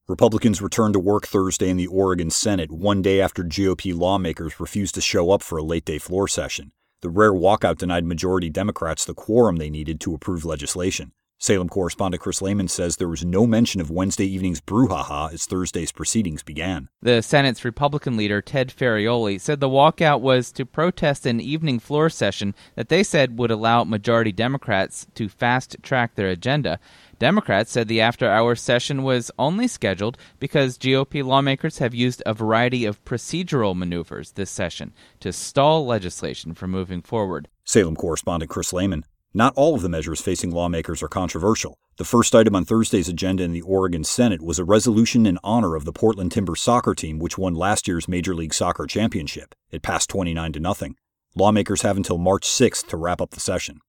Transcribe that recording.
Republicans returned to work Thursday in the Oregon Senate, one day after GOP lawmakers refused to show up for a late-day floor session. The rare walkout denied majority Democrats the quorum they needed to approve legislation. Salem correspondent Chris Lehman says there was no mention of Wednesday evening's brouhaha as Thursday's proceedings began. The Senate's Republican leader, Ted Ferrioli, said the walkout was to protest an evening floor session that they said would allow majority Democrats to fast-track their agenda. Democrats said the after-hours session was only scheduled because GOP lawmakers have used a variety of procedural maneuvers this session to stall legislation from moving forward. Salem correspondent Chris Lehman. Not all of the measures facing lawmakers are controversial. The first item on Thursday's agenda in the Oregon Senate was a resolution in honor of the Portland Timbers soccer team, which won last year's Major League Soccer championship. It passed 29-0. Lawmakers have until March 6th to wrap up the session.